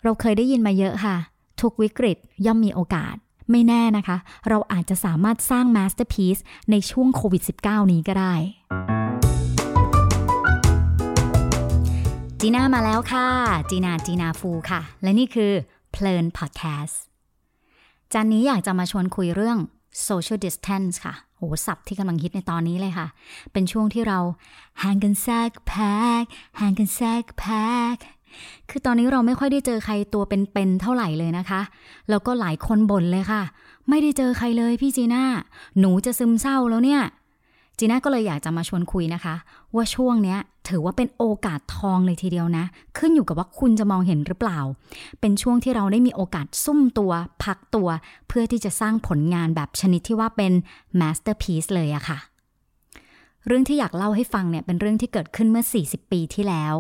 เราเคยได้ยินมาเยอะค่ะทุกวิกฤตย่อมมีโอกาสไม่แน่นะคะเราอาจจะสามารถสร้าง masterpiece ในช่วงโควิด -19 นี้ก็ได้จีน่ามาแล้วค่ะจีน่าฟูค่ะและนี่คือเพลินพอดแคสต์จานนี้อยากจะมาชวนคุยเรื่อง social distance ค่ะโหศัพท์ที่กำลังฮิตในตอนนี้เลยค่ะเป็นช่วงที่เราห่างกันสักพักคือตอนนี้เราไม่ค่อยได้เจอใครตัวเป็นๆเท่าไหร่เลยนะคะแล้วก็หลายคนบ่นเลยค่ะไม่ได้เจอใครเลยพี่จีน่าหนูจะซึมเศร้าแล้วเนี่ยจีน่าก็เลยอยากจะมาชวนคุยนะคะว่าช่วงเนี้ยถือว่าเป็นโอกาสทองเลยทีเดียวนะขึ้นอยู่กับว่าคุณจะมองเห็นหรือเปล่าเป็นช่วงที่เราได้มีโอกาสซุ่มตัวพักตัวเพื่อที่จะสร้างผลงานแบบชนิดที่ว่าเป็น masterpiece เลยอะค่ะเรื่องที่อยากเล่าให้ฟังเนี่ยเป็นเรื่องที่เกิดขึ้นเมื่อ40ปีที่แล้ว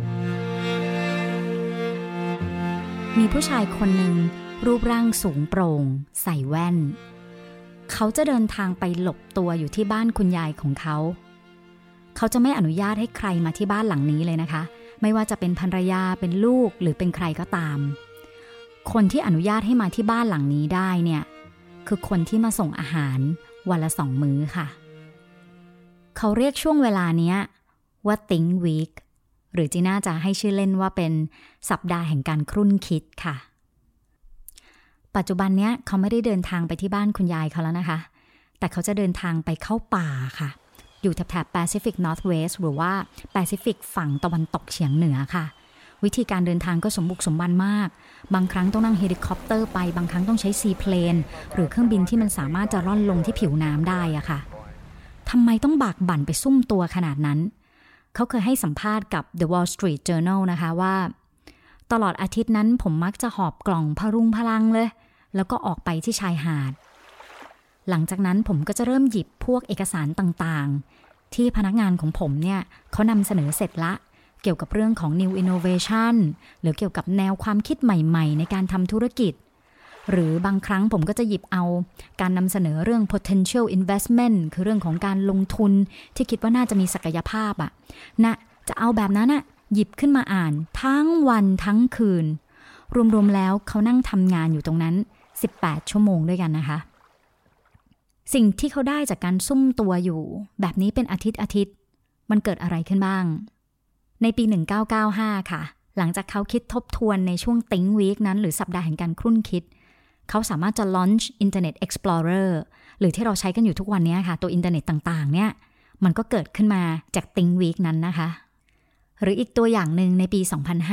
มีผู้ชายคนหนึ่งรูปร่างสูงโปร่งใส่แว่นเขาจะเดินทางไปหลบตัวอยู่ที่บ้านคุณยายของเขาจะไม่อนุญาตให้ใครมาที่บ้านหลังนี้เลยนะคะไม่ว่าจะเป็นภรรยาเป็นลูกหรือเป็นใครก็ตามคนที่อนุญาตให้มาที่บ้านหลังนี้ได้เนี่ยคือคนที่มาส่งอาหารวันละ2 มื้อค่ะเขาเรียกช่วงเวลาเนี้ยว่า Think Week หรือจีน่าจะให้ชื่อเล่นว่าเป็นสัปดาห์แห่งการครุ่นคิดค่ะปัจจุบันเนี้ยเขาไม่ได้เดินทางไปที่บ้านคุณยายเขาแล้วนะคะแต่เขาจะเดินทางไปเข้าป่าค่ะอยู่แถบ Pacific Northwest หรือว่า Pacific ฝั่งตะวันตกเฉียงเหนือค่ะวิธีการเดินทางก็สมบุกสมบันมากบางครั้งต้องนั่งเฮลิคอปเตอร์ไปบางครั้งต้องใช้ซีเพลนหรือเครื่องบินที่มันสามารถจะร่อนลงที่ผิวน้ำได้อะค่ะทำไมต้องบากบั่นไปซุ่มตัวขนาดนั้นเขาเคยให้สัมภาษณ์กับ The Wall Street Journal นะคะว่าตลอดอาทิตย์นั้นผมมักจะหอบกล่องพรุงพลังเลยแล้วก็ออกไปที่ชายหาดหลังจากนั้นผมก็จะเริ่มหยิบพวกเอกสารต่างๆที่พนักงานของผมเนี่ยเขานำเสนอเสร็จละเกี่ยวกับเรื่องของ New Innovation หรือเกี่ยวกับแนวความคิดใหม่ๆในการทำธุรกิจหรือบางครั้งผมก็จะหยิบเอาการนำเสนอเรื่อง potential investment คือเรื่องของการลงทุนที่คิดว่าน่าจะมีศักยภาพจะเอาแบบนั้นหยิบขึ้นมาอ่านทั้งวันทั้งคืนรวมๆแล้วเขานั่งทำงานอยู่ตรงนั้น18 ชั่วโมงด้วยกันนะคะสิ่งที่เขาได้จากการซุ่มตัวอยู่แบบนี้เป็นอาทิตย์มันเกิดอะไรขึ้นบ้างในปี1995ค่ะหลังจากเขาคิดทบทวนในช่วง Think Week นั้นหรือสัปดาห์แห่งการครุ่นคิดเขาสามารถจะ launch Internet Explorer หรือที่เราใช้กันอยู่ทุกวันนี้ค่ะตัวอินเทอร์เน็ตต่างๆเนี่ยมันก็เกิดขึ้นมาจาก Think Week นั้นนะคะหรืออีกตัวอย่างหนึ่งในปี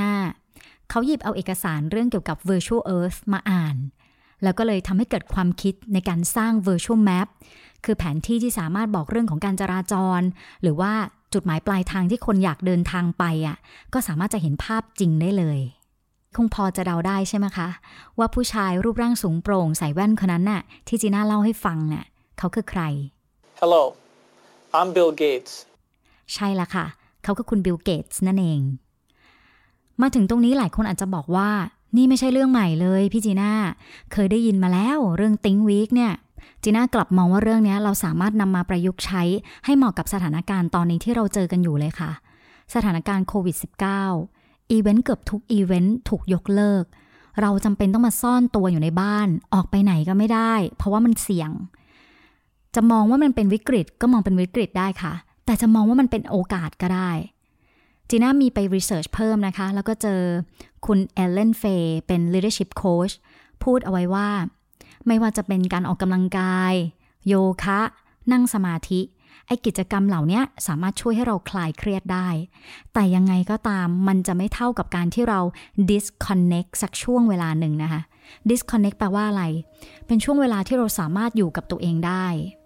2005เขาหยิบเอาเอกสารเรื่องเกี่ยวกับ Virtual Earth มาอ่านแล้วก็เลยทำให้เกิดความคิดในการสร้าง Virtual Map คือแผนที่ที่สามารถบอกเรื่องของการจราจรหรือว่าจุดหมายปลายทางที่คนอยากเดินทางไปก็สามารถจะเห็นภาพจริงได้เลยคงพอจะเดาได้ใช่ไหมคะว่าผู้ชายรูปร่างสูงโปร่งใส่แว่นคนนั้นที่จีน่าเล่าให้ฟังเขาคือใคร Hello I'm Bill Gates ใช่ละค่ะเขาคือคุณบิลเกตส์นั่นเองมาถึงตรงนี้หลายคนอาจจะบอกว่านี่ไม่ใช่เรื่องใหม่เลยพี่จีน่าเคยได้ยินมาแล้วเรื่อง Think Week เนี่ยจีน่ากลับมองว่าเรื่องนี้เราสามารถนำมาประยุกต์ใช้ให้เหมาะกับสถานการณ์ตอนนี้ที่เราเจอกันอยู่เลยค่ะสถานการณ์โควิด -19 อีเวนต์เกือบทุกอีเวนต์ถูกยกเลิกเราจำเป็นต้องมาซ่อนตัวอยู่ในบ้านออกไปไหนก็ไม่ได้เพราะว่ามันเสี่ยงจะมองว่ามันเป็นวิกฤตก็มองเป็นวิกฤตได้ค่ะแต่จะมองว่ามันเป็นโอกาสก็ได้จีน่ามีไปรีเสิร์ชเพิ่มนะคะแล้วก็เจอคุณเอลเลนเฟย์เป็น leadership coach พูดเอาไว้ว่าไม่ว่าจะเป็นการออกกำลังกายโยคะนั่งสมาธิกิจกรรมเหล่านี้สามารถช่วยให้เราคลายเครียดได้แต่ยังไงก็ตามมันจะไม่เท่ากับการที่เรา disconnect สักช่วงเวลาหนึ่งนะคะ disconnect แปลว่าอะไรเป็นช่วงเวลาที่เราสามารถอยู่กับตัวเองได้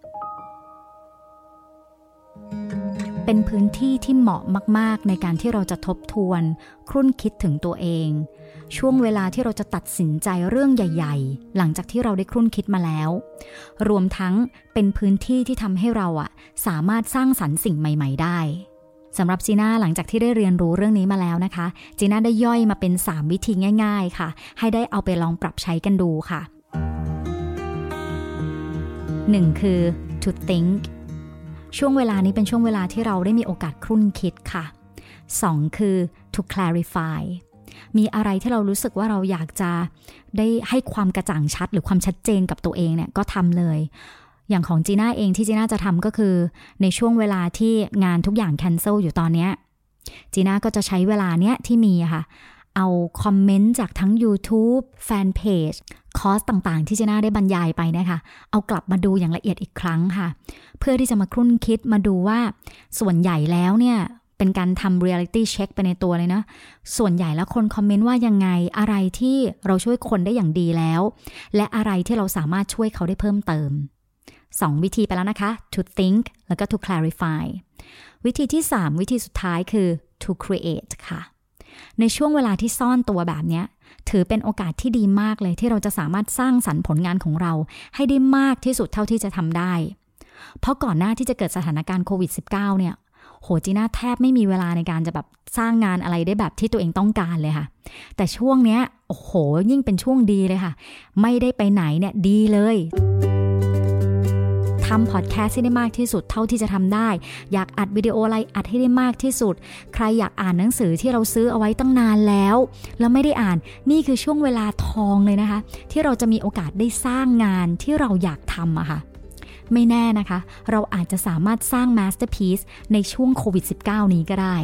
เป็นพื้นที่ที่เหมาะมากๆในการที่เราจะทบทวนครุ่นคิดถึงตัวเองช่วงเวลาที่เราจะตัดสินใจเรื่องใหญ่ๆหลังจากที่เราได้ครุ่นคิดมาแล้วรวมทั้งเป็นพื้นที่ที่ทำให้เราสามารถสร้างสรรค์สิ่งใหม่ๆได้สำหรับจีน่าหลังจากที่ได้เรียนรู้เรื่องนี้มาแล้วนะคะจีน่าได้ย่อยมาเป็น3วิธีง่ายๆค่ะให้ได้เอาไปลองปรับใช้กันดูค่ะ 1 คือ to thinkช่วงเวลานี้เป็นช่วงเวลาที่เราได้มีโอกาสครุ่นคิดค่ะ2คือ to clarify มีอะไรที่เรารู้สึกว่าเราอยากจะได้ให้ความกระจ่างชัดหรือความชัดเจนกับตัวเองเนี่ยก็ทำเลยอย่างของจีน่าเองที่จีน่าจะทำก็คือในช่วงเวลาที่งานทุกอย่างแคนเซิลอยู่ตอนเนี้ยจีน่าก็จะใช้เวลาเนี้ยที่มีค่ะเอาคอมเมนต์จากทั้ง YouTube แฟนเพจคอร์สต่างๆที่จีน่าได้บรรยายไปนะคะเอากลับมาดูอย่างละเอียดอีกครั้งค่ะเพื่อที่จะมาครุ่นคิดมาดูว่าส่วนใหญ่แล้วเนี่ยเป็นการทำ reality check ไปในตัวเลยนะส่วนใหญ่แล้วคนคอมเมนต์ว่ายังไงอะไรที่เราช่วยคนได้อย่างดีแล้วและอะไรที่เราสามารถช่วยเขาได้เพิ่มเติม2 วิธีไปแล้วนะคะ to think แล้วก็ to clarify วิธีที่3วิธีสุดท้ายคือ to create ค่ะในช่วงเวลาที่ซ่อนตัวแบบนี้ถือเป็นโอกาสที่ดีมากเลยที่เราจะสามารถสร้างสรรค์ผลงานของเราให้ได้มากที่สุดเท่าที่จะทำได้เพราะก่อนหน้าที่จะเกิดสถานการณ์โควิด -19 เนี่ยโหจีน่าแทบไม่มีเวลาในการจะแบบสร้างงานอะไรได้แบบที่ตัวเองต้องการเลยค่ะแต่ช่วงเนี้ยโอ้โหยิ่งเป็นช่วงดีเลยค่ะไม่ได้ไปไหนเนี่ยดีเลยทำพอดแคสต์ให้ได้มากที่สุดเท่าที่จะทำได้อยากอัดวิดีโออะไรอัดให้ได้มากที่สุดใครอยากอ่านหนังสือที่เราซื้อเอาไว้ตั้งนานแล้วไม่ได้อ่านนี่คือช่วงเวลาทองเลยนะคะที่เราจะมีโอกาสได้สร้างงานที่เราอยากทำอะค่ะไม่แน่นะคะเราอาจจะสามารถสร้างมาสเตอร์พีซในช่วงโควิด -19 นี้ก็ได้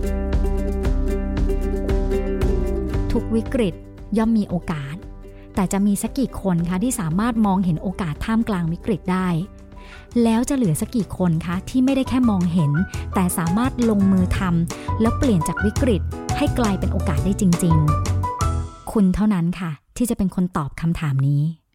ทุกวิกฤตย่อมมีโอกาสแต่จะมีสักกี่คนคะที่สามารถมองเห็นโอกาสท่ามกลางวิกฤตได้แล้วจะเหลือสักกี่คนคะที่ไม่ได้แค่มองเห็นแต่สามารถลงมือทำแล้วเปลี่ยนจากวิกฤตให้กลายเป็นโอกาสได้จริงๆคุณเท่านั้นค่ะที่จะเป็นคนตอบคำถามนี้